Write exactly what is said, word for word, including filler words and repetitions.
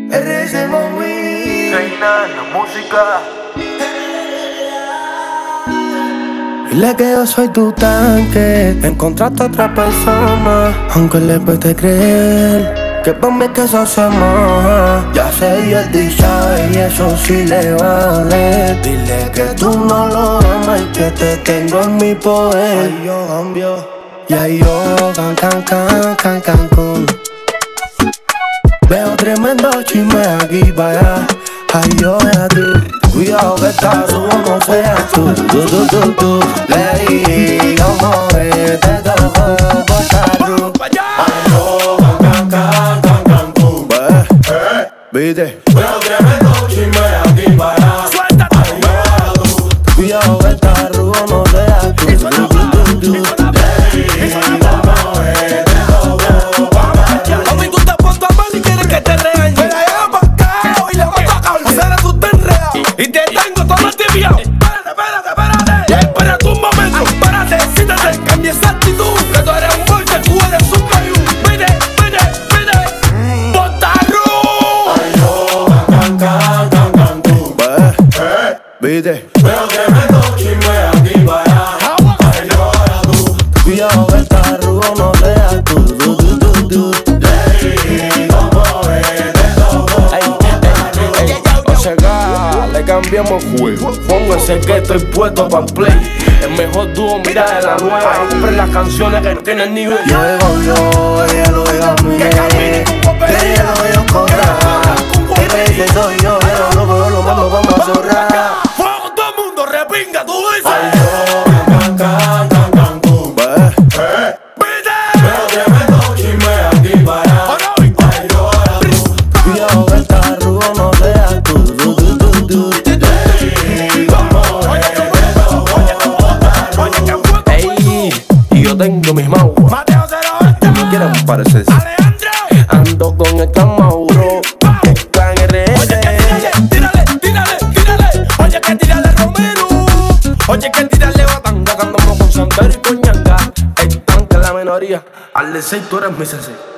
R S Mami, Reina en la música. dile que yo soy tu tanque. Encontraste a otra persona, aunque le cueste creer que pa' mí que eso se moja. Ya sé y el dicha y eso sí le vale. Dile que tú no lo amas y que te tengo en mi poder. Ay, yo cambio. Y ahí yo can can can can can con. Veo tremendo chisme aquí para allá. Ay, yo a tú. Cuidado que estás tú, no seas tú. Tú, tú, tú, tú. Le di, como ves, te toco por carro. Ay, yo can can can can con. Eh, viste. Veo tremendo chisme aquí para allá. Suéltate. Ay, yo a tú. Cuidado que estás tú, no seas tú. Tú, tú, tú, tú. Mami, tú te pones mal y quieres que te regañe. Me la llevo pa' acá y le voy a tocar. Ahora tú te enredas y te tengo todo tibiado. Espérate, espérate, espérate. Ya espérate un momento. Espérate, siéntate, cambia esa actitud. Que tú eres un golpe, tú eres un cayú. Vete, vete, vete. ¡Botarru! Ay, yo can can can can tú. Eh, viste. Veo tremendo chisme aquí para allá. Ay, yo a tú. Cuidado que estás tú, no seas tú. Tú, tú, tú, tú. Le cambiamos juego. Pónganse que estoy puesto para play. El mejor dúo, mira de la nueva. Compren las canciones que no tienen nivel. Yo digo yo, ella lo diga a mí. Que ella lo veo cobrar. Y me dice soy yo, pero no puedo lo mando vamos a zorrar. Fuego todo el mundo, repinga, tú dices. Ay, yo can can can can tú. Eh, Veo tremendo chisme aquí para allá. Ay, yo a tú. cuidado que estás tú, no seas tú. Tú, tú, tú, tú. Ey, y yo tengo mis mauas. Mateo cero ocho. No quieren parecerse. Alejandro. Ando con el Camauro. Clan R S. Oye, que tírale, tírale, tírale, tírale. Oye, que tírale Romero. Oye, que tírale Batanga. Que andamos con Santero y con Ñanga. El tanque la minoría. Al de seis tú eres mi C C.